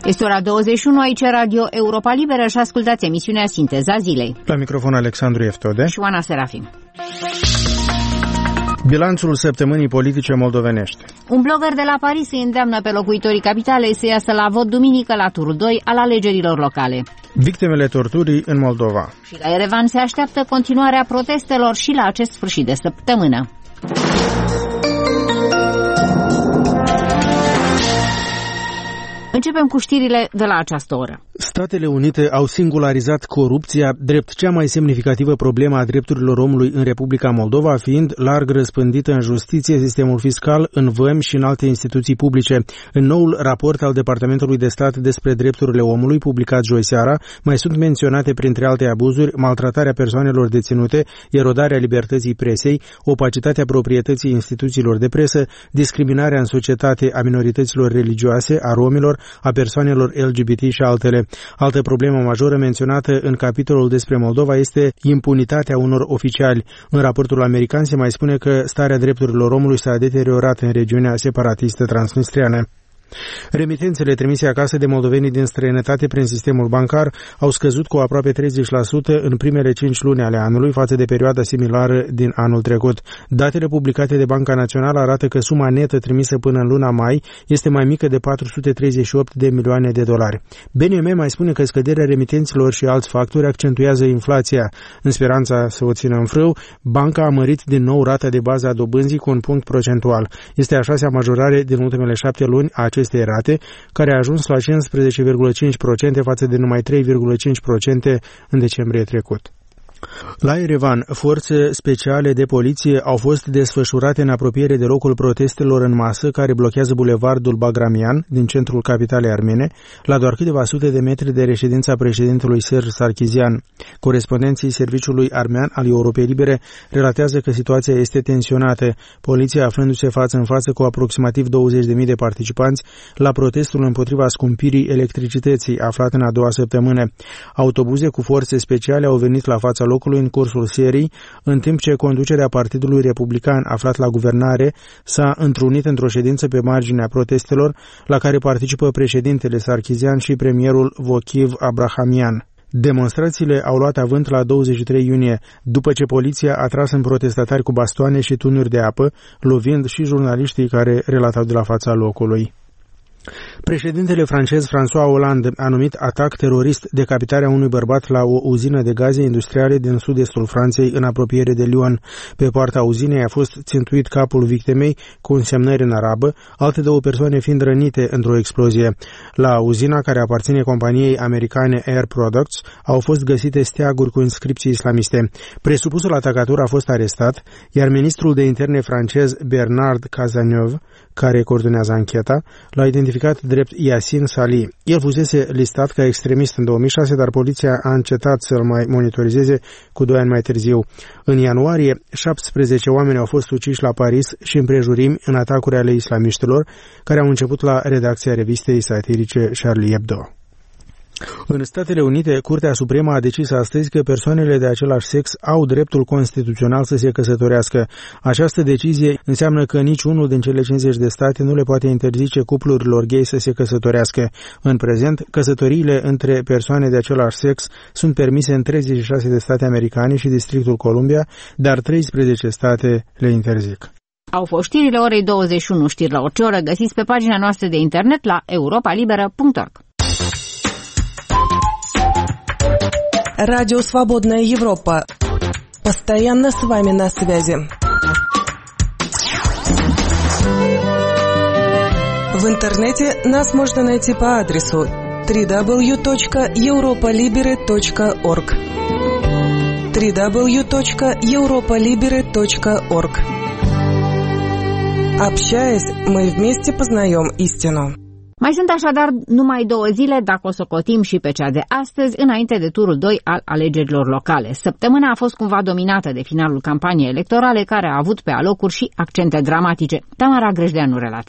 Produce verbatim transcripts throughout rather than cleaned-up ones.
Este ora douăzeci și unu, aici Radio Europa Liberă și ascultați emisiunea Sinteza Zilei. La microfon Alexandru Eftode și Oana Serafim. Bilanțul săptămânii politice moldovenești. Un blogger de la Paris îi îndeamnă pe locuitorii capitalei să iasă la vot duminică la turul doi al alegerilor locale. Victimele torturii în Moldova. Și la Erevan se așteaptă continuarea protestelor și la acest sfârșit de săptămână. Începem cu știrile de la această oră. Statele Unite au singularizat corupția drept cea mai semnificativă problemă a drepturilor omului în Republica Moldova, fiind larg răspândită în justiție, sistemul fiscal, în vămi și în alte instituții publice. În noul raport al Departamentului de Stat despre drepturile omului, publicat joi seara, mai sunt menționate printre alte abuzuri maltratarea persoanelor deținute, erodarea libertății presei, opacitatea proprietății instituțiilor de presă, discriminarea în societate a minorităților religioase, a romilor, a persoanelor L G B T și altele. Altă problemă majoră menționată în capitolul despre Moldova este impunitatea unor oficiali. În raportul american se mai spune că starea drepturilor omului s-a deteriorat în regiunea separatistă transnistriană. Remitențele trimise acasă de moldovenii din străinătate prin sistemul bancar au scăzut cu aproape treizeci la sută în primele cinci luni ale anului față de perioada similară din anul trecut. Datele publicate de Banca Națională arată că suma netă trimisă până în luna mai este mai mică de patru sute treizeci și opt de milioane de dolari. B N M mai spune că scăderea remitenților și alți factori accentuează inflația. În speranța să o țină în frâu, banca a mărit din nou rata de bază a dobânzii cu un punct procentual. Este a șasea majorare din ultimele șapte luni a acestei rate, care a ajuns la cincisprezece virgulă cinci la sută față de numai trei virgulă cinci la sută în decembrie trecut. La Erevan, forțe speciale de poliție au fost desfășurate în apropiere de locul protestelor în masă care blochează bulevardul Bagramian din centrul capitalei armene, la doar câteva sute de metri de reședința președintelui Serge Sarkisian. Corespondenții Serviciului Armean al Europei Libere relatează că situația este tensionată, poliția aflându-se față în față cu aproximativ douăzeci de mii de participanți la protestul împotriva scumpirii electricității aflat în a doua săptămână. Autobuze cu forțe speciale au venit la fața locului în cursul serii, în timp ce conducerea Partidului Republican aflat la guvernare s-a întrunit într-o ședință pe marginea protestelor la care participă președintele Sarkisian și premierul Vochiv Abrahamian. Demonstrațiile au luat avânt la douăzeci și trei iunie, după ce poliția a tras în protestatari cu bastoane și tunuri de apă, lovind și jurnaliștii care relatau de la fața locului. Președintele francez François Hollande a numit atac terorist decapitarea unui bărbat la o uzină de gaze industriale din sud-estul Franței, în apropiere de Lyon. Pe poarta uzinei a fost țintuit capul victimei cu însemnări în arabă, alte două persoane fiind rănite într-o explozie. La uzina, care aparține companiei americane Air Products, au fost găsite steaguri cu inscripții islamiste. Presupusul atacator a fost arestat, iar ministrul de interne francez Bernard Cazeneuve, care coordonează ancheta, l-a identificat drept Yassine Salih. El fusese listat ca extremist în două mii șase, dar poliția a încetat să-l mai monitorizeze cu doi ani mai târziu. În ianuarie, șaptesprezece oameni au fost uciși la Paris și împrejurimi în atacuri ale islamiștilor, care au început la redacția revistei satirice Charlie Hebdo. În Statele Unite, Curtea Supremă a decis astăzi că persoanele de același sex au dreptul constituțional să se căsătorească. Această decizie înseamnă că niciunul din cele cincizeci de state nu le poate interzice cuplurilor gay să se căsătorească. În prezent, căsătoriile între persoane de același sex sunt permise în treizeci și șase de state americane și Districtul Columbia, dar treisprezece state le interzic. Au fost știrile orei douăzeci și unu, știri la orice oră, găsiți pe pagina noastră de internet la europa liberă punct org. Радио «Свободная Европа». Постоянно с вами на связи. В интернете нас можно найти по адресу дабл ю дабл ю дабл ю точка европа либере точка орг дабл ю дабл ю дабл ю точка европа либере точка орг. Общаясь, мы вместе познаем истину. Mai sunt așadar numai două zile, dacă o socotim și pe cea de astăzi, înainte de turul doi al alegerilor locale. Săptămâna a fost cumva dominată de finalul campaniei electorale, care a avut pe alocuri și accente dramatice. Tamara Grejdeanu relatează.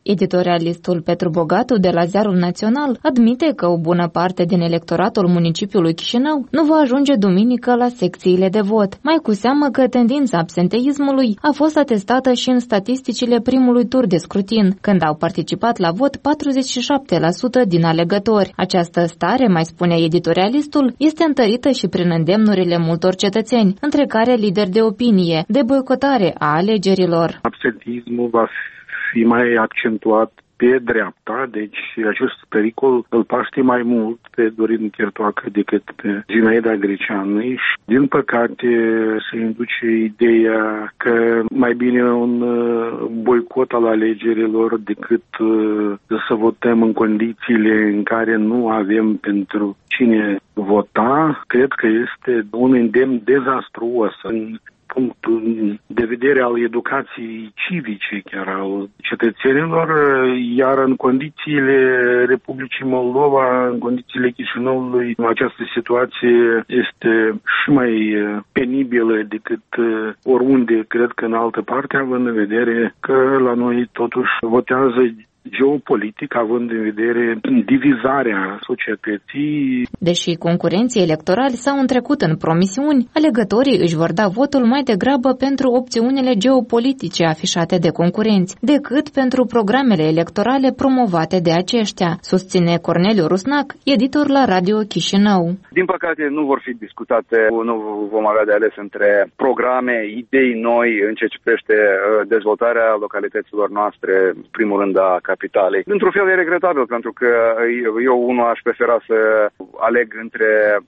Editorialistul Petru Bogatu de la Ziarul Național admite că o bună parte din electoratul municipiului Chișinău nu va ajunge duminică la secțiile de vot, mai cu seamă că tendința absenteismului a fost atestată și în statisticile primului tur de scrutin, când au participat la vot patruzeci și șapte la sută din alegători. Această stare, mai spune editorialistul, este întărită și prin îndemnurile multor cetățeni, între care lideri de opinie, de boicotare a alegerilor. Absenteismul va fi mai accentuat pe dreapta, deci acest pericol îl paște mai mult pe Dorin Chertoacă decât pe Zinaida Greceanu și, din păcate, se induce ideea că mai bine un boicot al alegerilor decât să votăm în condițiile în care nu avem pentru cine vota. Cred că este un îndemn dezastruos în punctul de vedere al educației civice, chiar al cetățenilor, iar în condițiile Republicii Moldova, în condițiile Chișinăului, această situație este și mai penibilă decât oriunde, cred că în altă parte, având în vedere că la noi totuși votează geopolitic, având în vedere divizarea societății. Deși concurenții electorali s-au întrecut în promisiuni, alegătorii își vor da votul mai degrabă pentru opțiunile geopolitice afișate de concurenți, decât pentru programele electorale promovate de aceștia, susține Corneliu Rusnac, editor la Radio Chișinău. Din păcate nu vor fi discutate, nu vom avea de ales între programe, idei noi în ceea ce privește dezvoltarea localităților noastre, în primul rând a capitalei. Într-un fel e regretabil, pentru că eu unul aș prefera să aleg între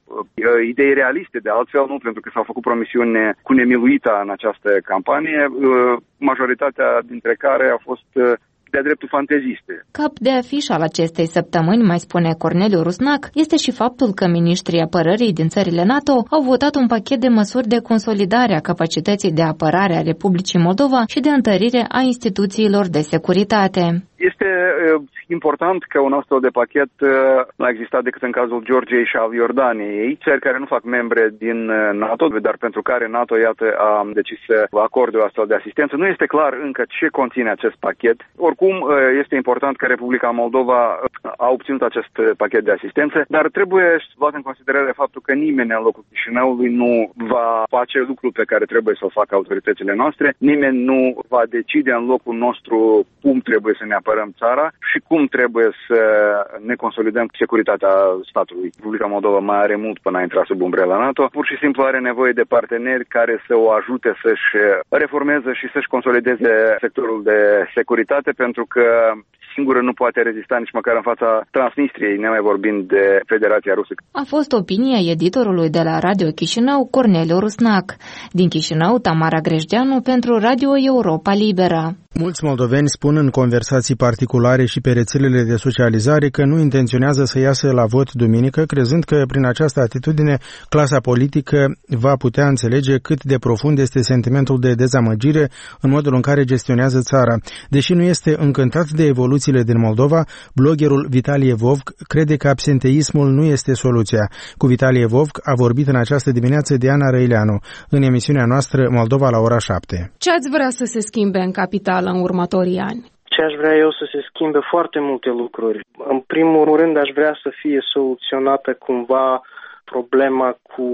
idei realiste, de altfel nu, pentru că s-au făcut promisiuni cu nemiluita în această campanie, majoritatea dintre care au fost de-a dreptul fanteziste. Cap de afiș al acestei săptămâni, mai spune Corneliu Rusnac, este și faptul că miniștrii apărării din țările NATO au votat un pachet de măsuri de consolidare a capacității de apărare a Republicii Moldova și de întărire a instituțiilor de securitate. Este uh, important că un astfel de pachet uh, nu a existat decât în cazul Georgiei și al Iordaniei, țări care nu fac membre din uh, NATO, dar pentru care NATO, iată, a decis să acorde o astfel de asistență. Nu este clar încă ce conține acest pachet. Oricum, uh, este important că Republica Moldova a obținut acest pachet de asistență, dar trebuie luat în considerare faptul că nimeni în locul Chișinăului nu va face lucrul pe care trebuie să-l facă autoritățile noastre, nimeni nu va decide în locul nostru cum trebuie să ne apărăm țara și cum trebuie să ne consolidăm securitatea statului. Republica Moldova mai are mult până a intra sub umbrela NATO. Pur și simplu are nevoie de parteneri care să o ajute să-și reformeze și să-și consolideze sectorul de securitate, pentru că singură nu poate rezista nici măcar în fața Transnistriei, nemai vorbind de Federația Rusă. A fost opinia editorului de la Radio Chișinău, Corneliu Rusnac. Din Chișinău, Tamara Grejdeanu pentru Radio Europa Liberă. Mulți moldoveni spun în conversații particulare și pe rețelele de socializare că nu intenționează să iasă la vot duminică, crezând că prin această atitudine clasa politică va putea înțelege cât de profund este sentimentul de dezamăgire în modul în care gestionează țara. Deși nu este încântat de evoluțiile din Moldova, bloggerul Vitalie Vovc crede că absenteismul nu este soluția. Cu Vitalie Vovc a vorbit în această dimineață Diana Răileanu, în emisiunea noastră Moldova la ora șapte. Ce ați vrea să se schimbe în capitală în următorii ani? Ce aș vrea eu să se schimbe foarte multe lucruri. În primul rând aș vrea să fie soluționată cumva problema cu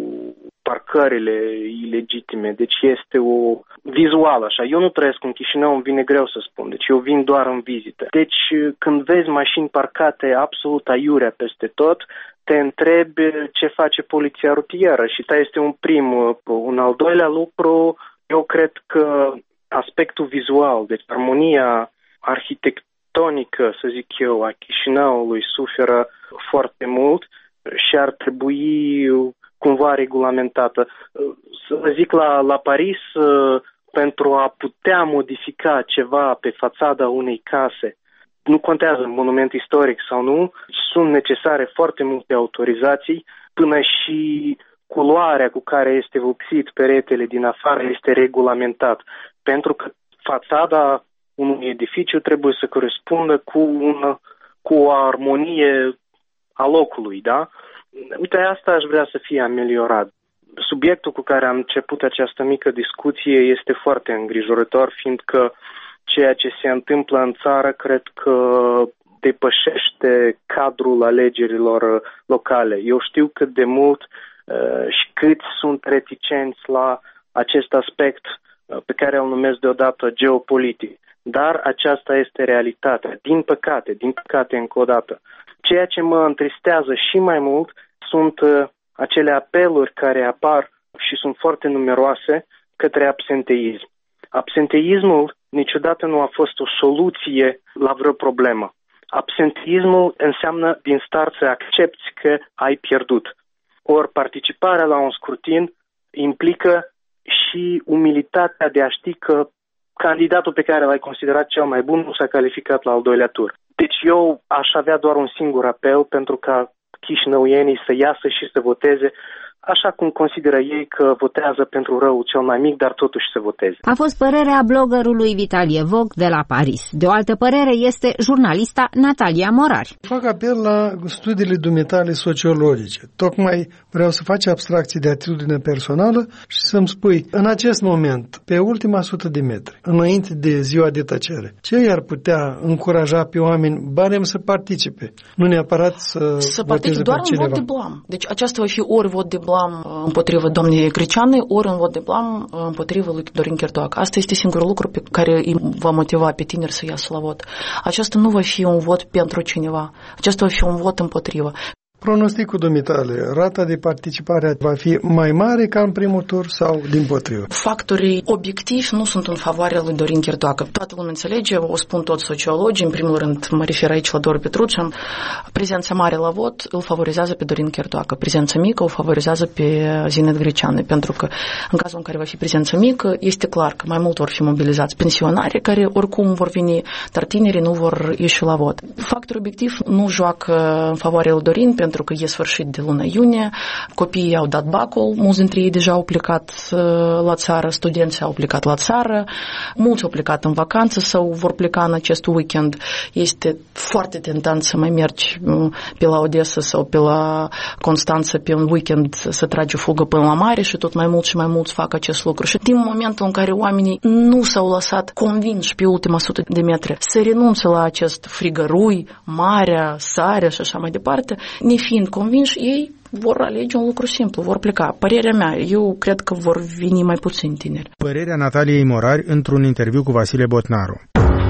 parcările ilegitime. Deci este o vizuală așa. Eu nu trăiesc în Chișinău, îmi vine greu să spun. Deci eu vin doar în vizită. Deci când vezi mașini parcate absolut aiurea peste tot, te întrebi ce face poliția rutieră și ăsta este un prim lucru. Un al doilea lucru, eu cred că aspectul vizual, deci armonia arhitectonică, să zic eu, a Chișinăului suferă foarte mult și ar trebui cumva regulamentată. Să zic, la, la Paris, pentru a putea modifica ceva pe fațada unei case, nu contează monument istoric sau nu, sunt necesare foarte multe autorizații, până și culoarea cu care este vopsit peretele din afară este regulamentat. Pentru că fațada unui edificiu trebuie să corespundă cu, un, cu o armonie a locului, da? Uite, asta aș vrea să fie ameliorat. Subiectul cu care am început această mică discuție este foarte îngrijorător, fiindcă ceea ce se întâmplă în țară cred că depășește cadrul alegerilor locale. Eu știu cât de mult uh, și cât sunt reticenți la acest aspect uh, pe care îl numesc deodată geopolitic. Dar aceasta este realitatea. Din păcate, din păcate încă o dată. Ceea ce mă întristează și mai mult sunt uh, acele apeluri care apar și sunt foarte numeroase către absenteism. Absenteismul niciodată nu a fost o soluție la vreo problemă. Absenteismul înseamnă din start să accepti că ai pierdut. Ori participarea la un scrutin implică și umilitatea de a ști că candidatul pe care l-ai considerat cel mai bun nu s-a calificat la al doilea tur. Deci eu aș avea doar un singur apel pentru ca chișinăuienii să iasă și să voteze așa cum consideră ei că votează pentru răul cel mai mic, dar totuși să voteze. A fost părerea bloggerului Vitalie Voc de la Paris. De o altă părere este jurnalista Natalia Morari. Fac apel la studiile dumitale sociologice. Tocmai vreau să faci abstracții de atitudine personală și să-mi spui, în acest moment, pe ultima sută de metri, înainte de ziua de tăcere, ce i-ar putea încuraja pe oameni barem să participe? Nu neapărat să, să participe doar în vot de blam. Deci aceasta va fi ori vot de blam împotriva doamnei Greceanei, ori în vot de blam împotriva lui Dorin Chirtoacă. Asta este singurul lucru pe care îi va motiva pe tineri să iasă la vot. Aceasta nu va fi un vot pentru cineva. Aceasta va fi un vot împotriva. Pronosticul dumitale, rata de participare va fi mai mare ca în primul tur sau dimpotrivă? Factorii obiectivi nu sunt în favoarea lui Dorin Chirtoacă. Toată lumea înțelege, o spun toți sociologii, în primul rând mă refer aici la Doru Petruccian, prezența mare la vot îl favorizează pe Dorin Chirtoacă, prezența mică o favorizează pe Zinet Greceanu, pentru că în cazul în care va fi prezența mică, este clar că mai mult vor fi mobilizați pensionarii care oricum vor veni, dar tinerii nu vor ieși la vot. Factorul obiectiv nu joacă în favoarea lui Dorin, pentru că e sfârșit de luna iunie, copiii au dat bacul, mulți dintre ei deja au plecat la țară, studenții au plecat la țară, mulți au plecat în vacanță sau vor pleca în acest weekend. Este foarte tentant să mai mergi pe la Odessa sau pe la Constanța pe un weekend să tragi o fugă până la mare și tot mai mult și mai mulți fac acest lucru. Și din momentul în care oamenii nu s-au lăsat convinși pe ultima sută de metri să renunțe la acest frigărui, marea, sarea și așa mai departe, nefiind convinși, ei vor alege un lucru simplu, vor pleca. Părerea mea, eu cred că vor veni mai puțini tineri. Părerea Nataliei Morari într-un interviu cu Vasile Botnaru.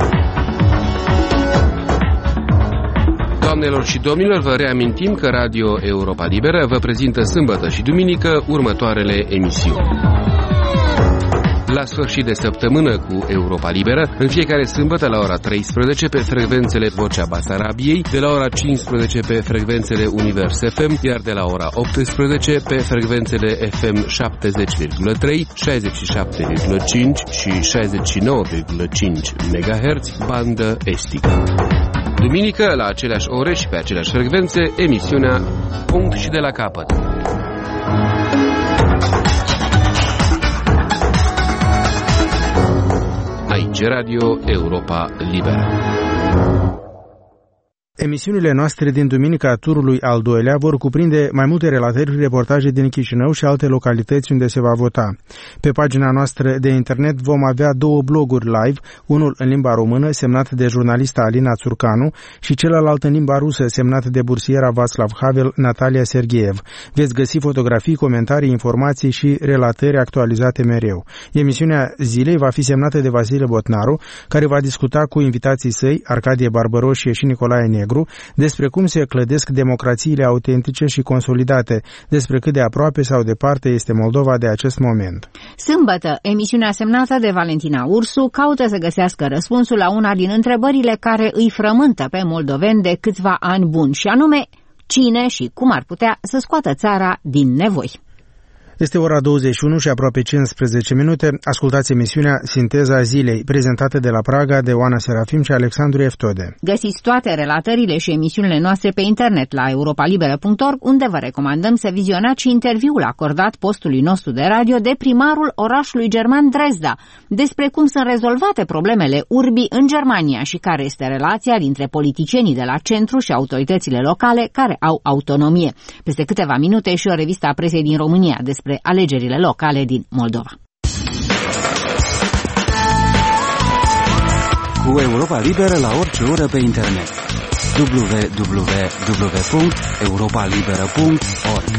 Doamnelor și domnilor, vă reamintim că Radio Europa Liberă vă prezintă sâmbătă și duminică următoarele emisiuni. La sfârșit de săptămână cu Europa Liberă, în fiecare sâmbătă la ora treisprezece pe frecvențele Vocea Basarabiei, de la ora cincisprezece pe frecvențele Univers F M, iar de la ora optsprezece pe frecvențele F M șaptezeci virgulă trei, șaizeci și șapte virgulă cinci și șaizeci și nouă virgulă cinci megahertz, bandă estică. Duminică, la aceleași ore și pe aceleași frecvențe, emisiunea Punct și de la capăt. Aici Radio Europa Liberă. Emisiunile noastre din duminica turului al doilea vor cuprinde mai multe relatări și reportaje din Chișinău și alte localități unde se va vota. Pe pagina noastră de internet vom avea două bloguri live, unul în limba română semnat de jurnalista Alina Țurcanu și celălalt în limba rusă semnat de bursiera Václav Havel Natalia Sergeev. Veți găsi fotografii, comentarii, informații și relatări actualizate mereu. Emisiunea zilei va fi semnată de Vasile Botnaru, care va discuta cu invitații săi, Arcadie Barbăroșie și Nicolae Negru, despre cum se clădesc democrațiile autentice și consolidate, despre cât de aproape sau departe este Moldova de acest moment. Sâmbătă, emisiunea semnată de Valentina Ursu caută să găsească răspunsul la una din întrebările care îi frământă pe moldoveni de câțiva ani buni, și anume, cine și cum ar putea să scoată țara din nevoi. Este ora douăzeci și unu și aproape cincisprezece minute. Ascultați emisiunea Sinteza Zilei, prezentată de la Praga de Oana Serafim și Alexandru Eftode. Găsiți toate relatările și emisiunile noastre pe internet la europalibera punct org, unde vă recomandăm să vizionați și interviul acordat postului nostru de radio de primarul orașului german Dresda, despre cum sunt rezolvate problemele urbii în Germania și care este relația dintre politicienii de la centru și autoritățile locale care au autonomie. Peste câteva minute și o revistă a presei din România despre alegerile locale din Moldova. cu Europa Liberă la orice oră pe internet. w w w punct europa liberă punct org.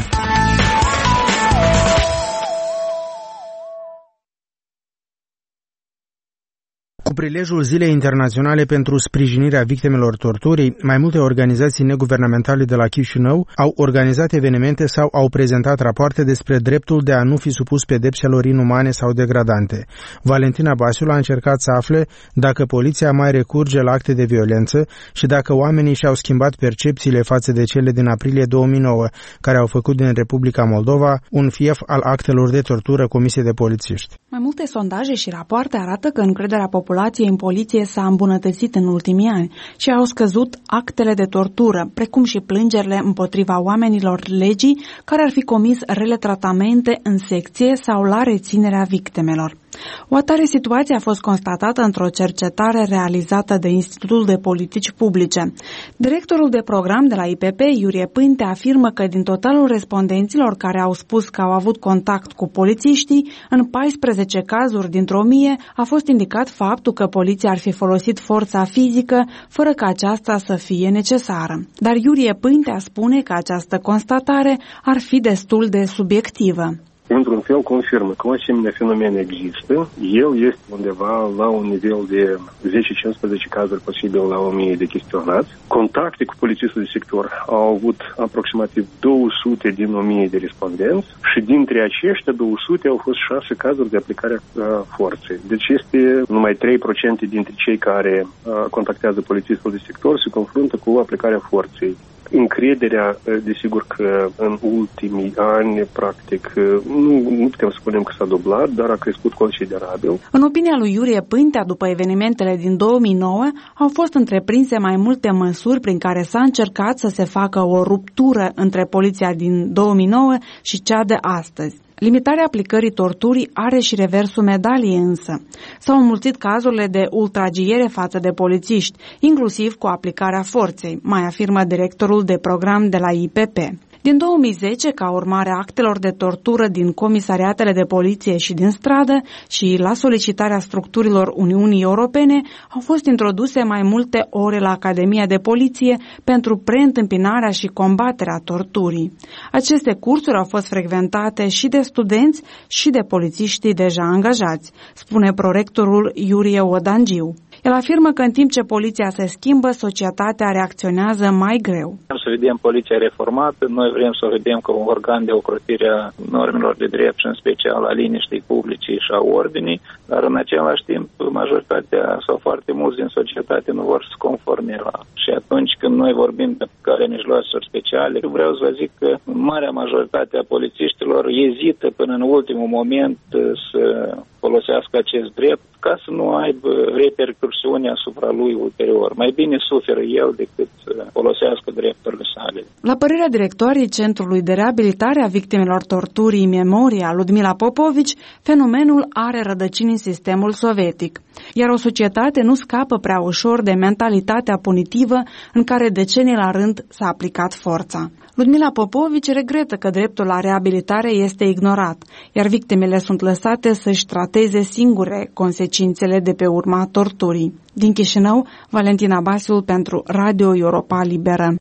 Cu prilejul Zilei Internaționale pentru sprijinirea victimelor torturii, mai multe organizații neguvernamentale de la Chișinău au organizat evenimente sau au prezentat rapoarte despre dreptul de a nu fi supus pedepselor inumane sau degradante. Valentina Basiul a încercat să afle dacă poliția mai recurge la acte de violență și dacă oamenii și-au schimbat percepțiile față de cele din aprilie două mii nouă, care au făcut din Republica Moldova un fief al actelor de tortură comise de polițiști. Mai multe sondaje și rapoarte arată că încrederea populației în poliție s-a îmbunătățit în ultimii ani și au scăzut actele de tortură, precum și plângerile împotriva oamenilor legii care ar fi comis rele tratamente în secție sau la reținerea victimelor. O atare situație a fost constatată într-o cercetare realizată de Institutul de Politici Publice. Directorul de program de la I P P, Iurie Pânte, afirmă că din totalul respondenților care au spus că au avut contact cu polițiștii, în paisprezece cazuri dintr-o mie a fost indicat faptul că poliția ar fi folosit forța fizică fără ca aceasta să fie necesară. Dar Iurie Pânte spune că această constatare ar fi destul de subiectivă. Într-un fel confirmă că o asemenea fenomen există. El este undeva la un nivel de zece-cincisprezece cazuri posibil la o mie de chestionați. Contacte cu polițistul de sector au avut aproximativ două sute din o mie de respondenți și dintre aceștia două sute au fost șase cazuri de aplicare a forței. Deci este numai trei la sută dintre cei care contactează polițistul de sector se confruntă cu aplicarea forței. Încrederea, desigur că în ultimii ani, practic, nu, nu putem spunem că s-a dublat, dar a crescut considerabil. În opinia lui Iurie Pântea, după evenimentele din două mii nouă, au fost întreprinse mai multe măsuri prin care s-a încercat să se facă o ruptură între poliția din două mii nouă și cea de astăzi. Limitarea aplicării torturii are și reversul medaliei însă. S-au înmulțit cazurile de ultragiere față de polițiști, inclusiv cu aplicarea forței, mai afirmă directorul de program de la I P P. Din două mii zece, ca urmare a actelor de tortură din comisariatele de poliție și din stradă și la solicitarea structurilor Uniunii Europene, au fost introduse mai multe ore la Academia de Poliție pentru preîntâmpinarea și combaterea torturii. Aceste cursuri au fost frecventate și de studenți și de polițiștii deja angajați, spune prorectorul Iurie Odangiu. El afirmă că în timp ce poliția se schimbă, societatea reacționează mai greu. Să vedem poliția reformată, noi vrem să o vedem ca un organ de ocrotire a normelor de drept și în special a liniștii publice și a ordinii, dar în același timp majoritatea sau foarte mulți din societate nu vor să conforme la. Și atunci când noi vorbim de care mijloace speciale, vreau să vă zic că marea majoritate a polițiștilor ezită până în ultimul moment să folosească acest drept ca să nu aibă repercursiuni asupra lui ulterior. Mai bine suferă el decât să folosească drepturile sale. La părerea directoarei Centrului de Reabilitare a Victimelor Torturii Memoria, Ludmila Popovici, fenomenul are rădăcini în sistemul sovietic, iar o societate nu scapă prea ușor de mentalitatea punitivă în care decenii la rând s-a aplicat forța. Ludmila Popovici regretă că dreptul la reabilitare este ignorat, iar victimele sunt lăsate să-și trateze singure consecințele de pe urma torturii. Din Chișinău, Valentina Basiul pentru Radio Europa Liberă.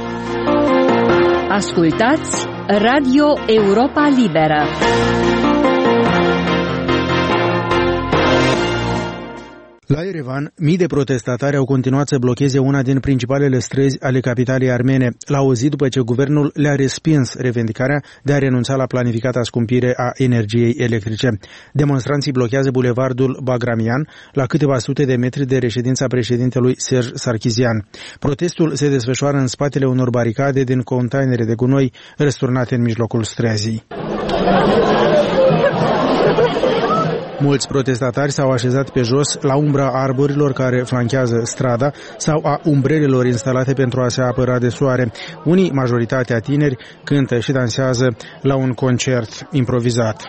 Ascultați Radio Europa Liberă. La Yerevan, mii de protestatari au continuat să blocheze una din principalele străzi ale capitalei armene, la o zi după ce guvernul le-a respins revendicarea de a renunța la planificata scumpire a energiei electrice. Demonstranții blochează bulevardul Bagramian, la câteva sute de metri de reședința președintelui Serge Sarkisian. Protestul se desfășoară în spatele unor baricade din containere de gunoi răsturnate în mijlocul străzii. Mulți protestatari s-au așezat pe jos la umbra arborilor care flanchează strada sau a umbrelelor instalate pentru a se apăra de soare. Unii, majoritatea tineri, cântă și dansează la un concert improvizat.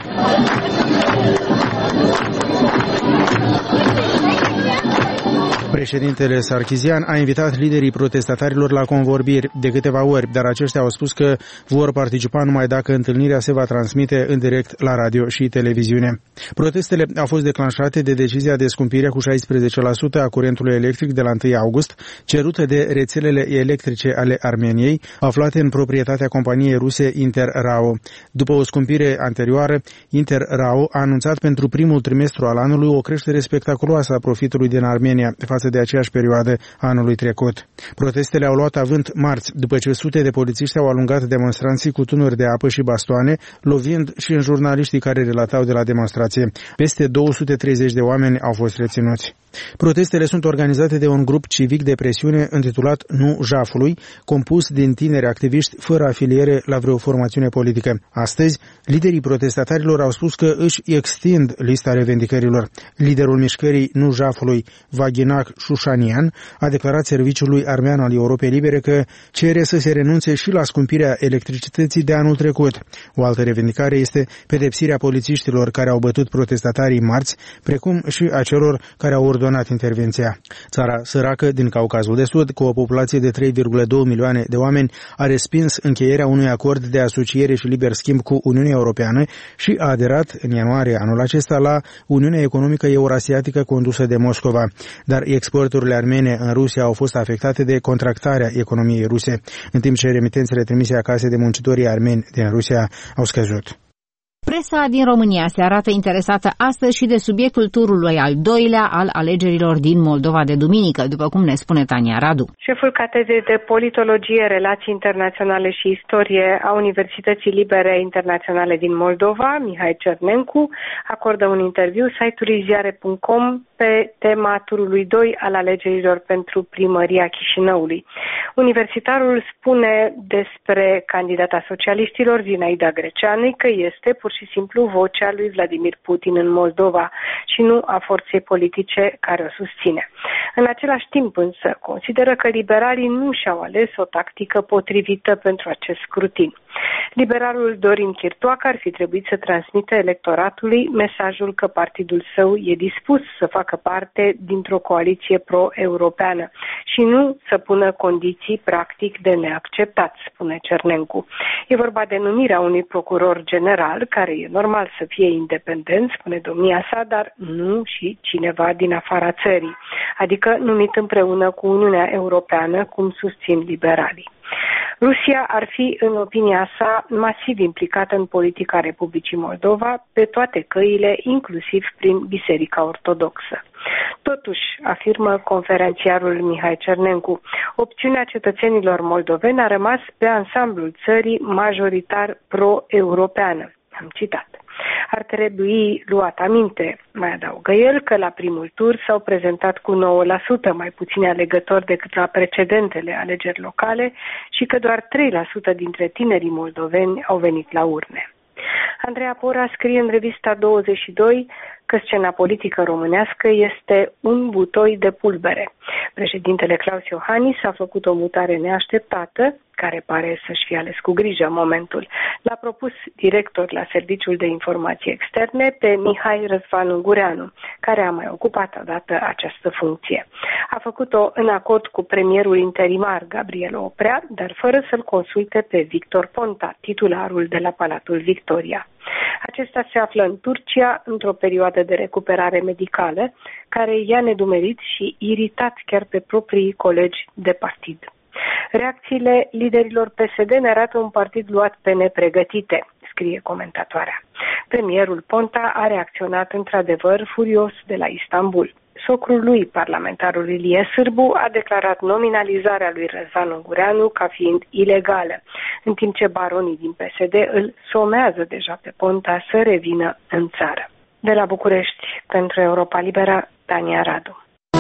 Președintele Sarkisian a invitat liderii protestatarilor la convorbiri de câteva ori, dar aceștia au spus că vor participa numai dacă întâlnirea se va transmite în direct la radio și televiziune. Protestele au fost declanșate de decizia de scumpire cu șaisprezece la sută a curentului electric de la întâi august, cerută de rețelele electrice ale Armeniei, aflate în proprietatea companiei ruse InterRAO. După o scumpire anterioară, InterRAO a anunțat pentru primul trimestru al anului o creștere spectaculoasă a profitului din Armenia față de aceeași perioadă anului trecut. Protestele au luat avânt marți, după ce sute de polițiști au alungat demonstranții cu tunuri de apă și bastoane, lovind și în jurnaliștii care relatau de la demonstrație. Peste două sute treizeci de oameni au fost reținuți. Protestele sunt organizate de un grup civic de presiune intitulat Nu Jafului, compus din tineri activiști fără afiliere la vreo formațiune politică. Astăzi, liderii protestatarilor au spus că își extind lista revendicărilor. Liderul mișcării Nu Jafului, Vaghinac Șușanian, a declarat serviciului armean al Europei Libere că cere să se renunțe și la scumpirea electricității de anul trecut. O altă revendicare este pedepsirea polițiștilor care au bătut protestatarii marți, precum și a celor care au ordonat intervenția. Țara săracă din Caucazul de Sud, cu o populație de trei virgulă doi milioane de oameni, a respins încheierea unui acord de asociere și liber schimb cu Uniunea Europeană și a aderat în ianuarie anul acesta la Uniunea Economică Eurasiatică condusă de Moscova. Dar exporturile armene în Rusia au fost afectate de contractarea economiei ruse, în timp ce remitențele trimise acasă de muncitorii armeni din Rusia au scăzut. Presa din România se arată interesată astăzi și de subiectul turului al doilea al alegerilor din Moldova de duminică, după cum ne spune Tania Radu. Șeful catedrei de politologie, relații internaționale și istorie a Universității Libere Internaționale din Moldova, Mihai Cernencu, acordă un interviu site-ului ziare punct com pe tema turului doi al alegerilor pentru primăria Chișinăului. Universitarul spune despre candidata socialiștilor, Zinaida Greceanu, că este pur și simplu vocea lui Vladimir Putin în Moldova și nu a forței politice care o susține. În același timp însă consideră că liberalii nu și-au ales o tactică potrivită pentru acest scrutin. Liberalul Dorin Chirtoacă ar fi trebuit să transmită electoratului mesajul că partidul său e dispus să facă parte dintr-o coaliție pro-europeană și nu să pună condiții practic de neacceptat, spune Cernencu. E vorba de numirea unui procuror general care e normal să fie independent, spune domnia sa, dar nu și cineva din afara țării, adică numit împreună cu Uniunea Europeană, cum susțin liberalii. Rusia ar fi, în opinia sa, masiv implicată în politica Republicii Moldova pe toate căile, inclusiv prin Biserica Ortodoxă. Totuși, afirmă conferențiarul Mihai Cernencu, opțiunea cetățenilor moldoveni a rămas pe ansamblul țării majoritar pro-europeană. Am citat. Ar trebui luat aminte, mai adaugă el, că la primul tur s-au prezentat cu nouă la sută mai puțini alegători decât la precedentele alegeri locale și că doar trei la sută dintre tinerii moldoveni au venit la urne. Andreea Pora scrie în revista douăzeci și doi că scena politică românească este un butoi de pulbere. Președintele Claus Iohannis a făcut o mutare neașteptată, care pare să-și fie ales cu grijă momentul. L-a propus director la Serviciul de Informații Externe pe Mihai Răzvan Ungureanu, care a mai ocupat odată această funcție. A făcut-o în acord cu premierul interimar Gabriel Oprea, dar fără să-l consulte pe Victor Ponta, titularul de la Palatul Victoria. Acesta se află în Turcia într-o perioadă de recuperare medicală, care i-a nedumerit și iritat chiar pe proprii colegi de partid. Reacțiile liderilor P S D ne arată un partid luat pe nepregătite, scrie comentatoarea. Premierul Ponta a reacționat într-adevăr furios de la Istanbul. Socrul lui, parlamentarul Ilie Sârbu, a declarat nominalizarea lui Răzvan Ungureanu ca fiind ilegală, în timp ce baronii din P S D îl somează deja pe Ponta să revină în țară. De la București, pentru Europa Liberă, Tania Radu.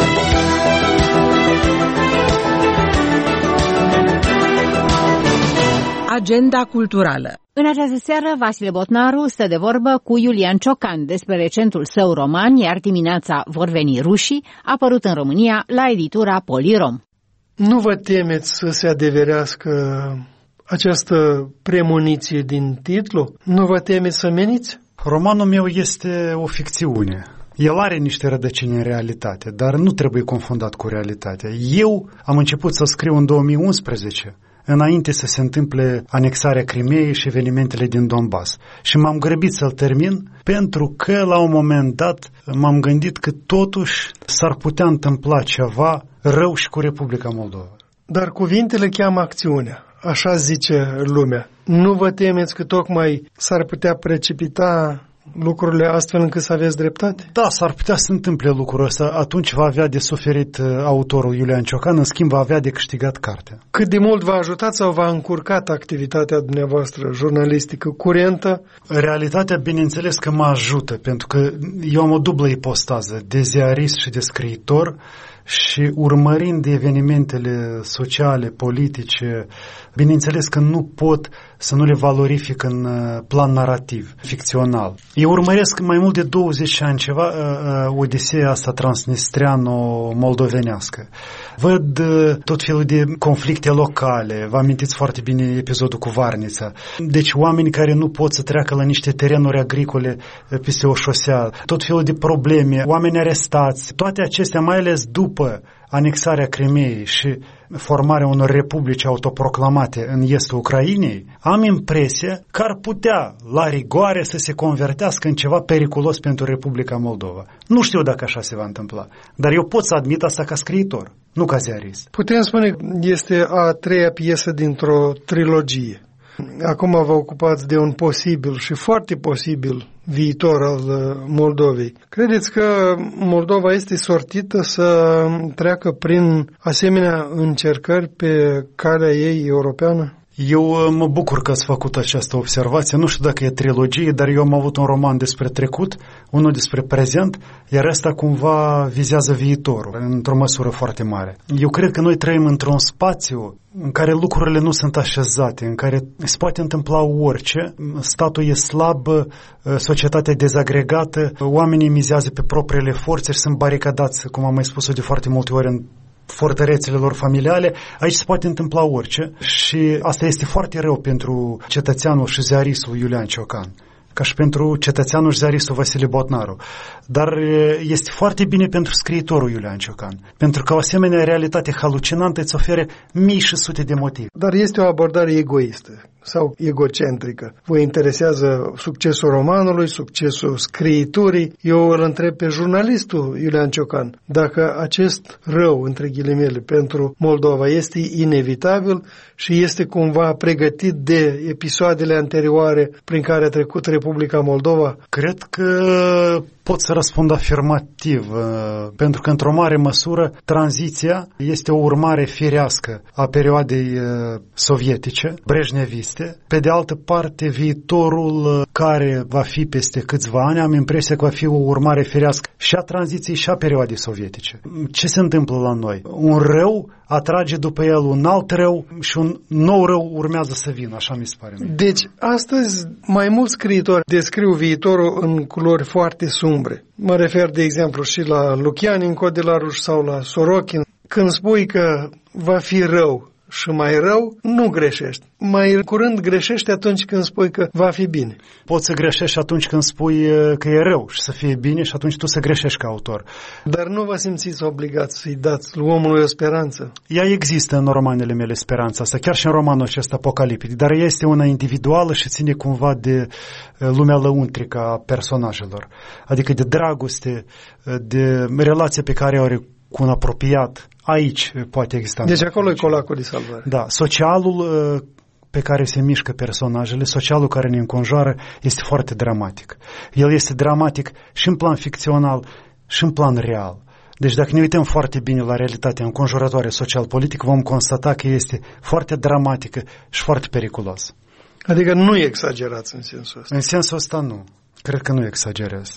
Agenda culturală. În această seară, Vasile Botnaru stă de vorbă cu Iulian Ciocan despre recentul său roman, Iar dimineața vor veni rușii, apărut în România la editura Polirom. Nu vă temeți să se adeverească această premoniție din titlu? Nu vă temeți să meniți? Romanul meu este o ficțiune. El are niște rădăcini în realitate, dar nu trebuie confundat cu realitatea. Eu am început să scriu în două mii unsprezece, înainte să se întâmple anexarea Crimeei și evenimentele din Donbass. Și m-am grăbit să-l termin pentru că la un moment dat m-am gândit că totuși s-ar putea întâmpla ceva rău și cu Republica Moldova. Dar cuvintele cheamă acțiunea, așa zice lumea. Nu vă temeți că tocmai s-ar putea precipita lucrurile astfel încât să aveți dreptate? Da, s-ar putea să întâmple lucrul ăsta. Atunci va avea de suferit autorul Iulian Ciocan, în schimb va avea de câștigat cartea. Cât de mult v-a ajutat sau v-a încurcat activitatea dumneavoastră jurnalistică curentă? Realitatea, bineînțeles că mă ajută, pentru că eu am o dublă ipostază, de ziarist și de scriitor, și urmărind evenimentele sociale, politice, bineînțeles că nu pot să nu le valorific în plan narrativ, ficțional. Eu urmăresc mai mult de douăzeci ani ceva uh, Odiseea asta transnistreano-moldovenească. Văd uh, tot felul de conflicte locale, vă amintiți foarte bine episodul cu Varnița. Deci oameni care nu pot să treacă la niște terenuri agricole peste o șosea, tot felul de probleme, oameni arestați, toate acestea, mai ales după anexarea Crimeei și formarea unor republici autoproclamate în estul Ucrainei, am impresia că ar putea, la rigoare, să se convertească în ceva periculos pentru Republica Moldova. Nu știu dacă așa se va întâmpla, dar eu pot să admit asta ca scriitor, nu ca ziarist. Putem spune că este a treia piesă dintr-o trilogie. Acum vă ocupați de un posibil și foarte posibil viitor al Moldovei. Credeți că Moldova este sortită să treacă prin asemenea încercări pe calea ei europeană? Eu mă bucur că ați făcut această observație. Nu știu dacă e trilogie, dar eu am avut un roman despre trecut, unul despre prezent, iar ăsta cumva vizează viitorul, într-o măsură foarte mare. Eu cred că noi trăim într-un spațiu în care lucrurile nu sunt așezate, în care se poate întâmpla orice, statul e slab, societatea dezagregată, oamenii mizează pe propriile forțe și sunt baricadați, cum am mai spus-o de foarte multe ori, în fortărețele lor familiale. Aici se poate întâmpla orice și asta este foarte rău pentru cetățeanul și ziaristul Iulian Ciocan, ca și pentru cetățeanul și ziaristul Vasile Botnaru. Dar este foarte bine pentru scriitorul Iulian Ciocan, pentru că o asemenea realitate halucinantă îți oferă mii și sute de motive. Dar este o abordare egoistă sau egocentrică. Vă interesează succesul romanului, succesul scriiturii. Eu îl întreb pe jurnalistul Iulian Ciocan dacă acest rău, între ghilimele, pentru Moldova este inevitabil și este cumva pregătit de episoadele anterioare prin care a trecut Republica Moldova. Cred că pot să răspund afirmativ, pentru că într-o mare măsură tranziția este o urmare firească a perioadei sovietice, brejneviste. Pe de altă parte, viitorul care va fi peste câțiva ani, am impresia că va fi o urmare firească și a tranziției și a perioadei sovietice. Ce se întâmplă la noi? Un rău atrage după el un alt rău și un nou rău urmează să vină, așa mi se pare. Deci, astăzi, mai mulți scriitori descriu viitorul în culori foarte sumbre. Mă refer, de exemplu, și la Lucianin Codelaruș sau la Sorokin. Când spui că va fi rău și mai rău, nu greșești. Mai curând greșești atunci când spui că va fi bine. Poți să greșești atunci când spui că e rău și să fie bine și atunci tu să greșești ca autor. Dar nu vă simțiți obligați să-i dați omului o speranță? Ea există în romanele mele, speranța asta, chiar și în romanul acesta apocaliptic, dar ea este una individuală și ține cumva de lumea lăuntrică a personajelor. Adică de dragoste, de relația pe care o are cu un apropiat. Aici poate exista. Deci acolo e colacul de salvare. Da, socialul pe care se mișcă personajele, socialul care ne înconjoară este foarte dramatic. El este dramatic și în plan ficțional și în plan real. Deci dacă ne uităm foarte bine la realitatea înconjurătoare social-politic, vom constata că este foarte dramatică și foarte periculos. Adică nu exagerați în sensul ăsta. În sensul ăsta nu. Cred că nu exagerez.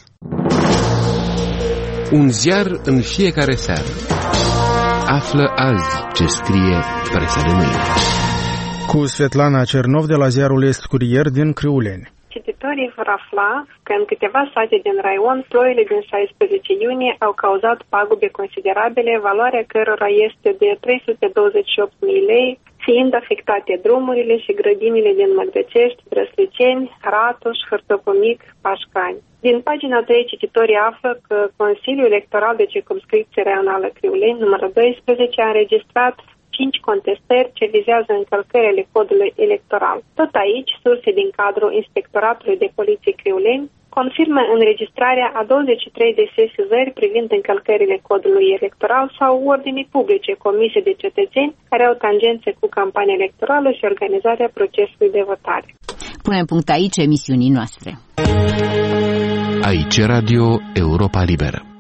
Un ziar în fiecare seară. Află azi ce scrie presa de mâine. Cu Svetlana Cernov de la ziarul Est Curier din Crâuleni. Cititorii vor afla că în câteva sate din raion, ploile din șaisprezece iunie au cauzat pagube considerabile, valoarea cărora este de trei sute douăzeci și opt mii lei fiind afectate drumurile și grădinile din Măgdăcești, Drăsliceni, Ratuș, Hârtăpomic, Pașcani. Din pagina trei, cititorii află că Consiliul Electoral de Circumscripție Regională Criuleni, numărul doisprezece, a înregistrat cinci contestări ce vizează încălcările codului electoral. Tot aici, surse din cadrul Inspectoratului de Poliție Criuleni confirmă înregistrarea a douăzeci și trei de sesizări privind încălcările codului electoral sau ordinii publice comise de cetățeni care au tangențe cu campania electorală și organizarea procesului de votare. Punem punct aici emisiunii noastre. Aici Radio Europa Liberă.